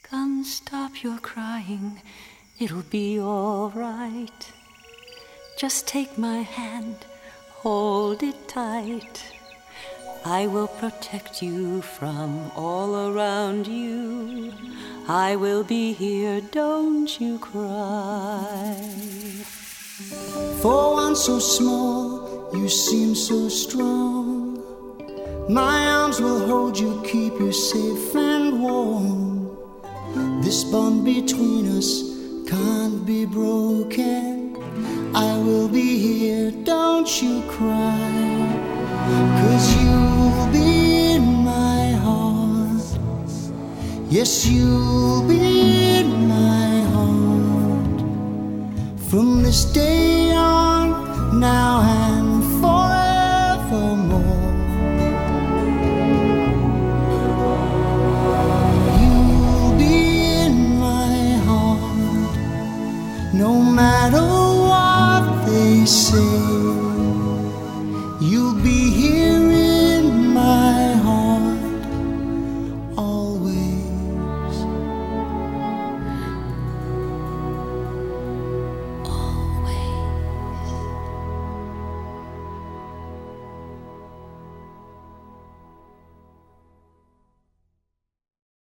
Come, stop your crying, it'll be all right. Just take my hand, hold it tight. I will protect you from all around you. I will be here, don't you cry. For one so small, you seem so strong. My arms will hold you, keep you safe and warm. This bond between us can't be broken. I will be here, don't you cry. 'Cause you'll be in my heart. Yes, you'll be in my heart. From this day on, now and forevermore. You'll be in my heart, no matter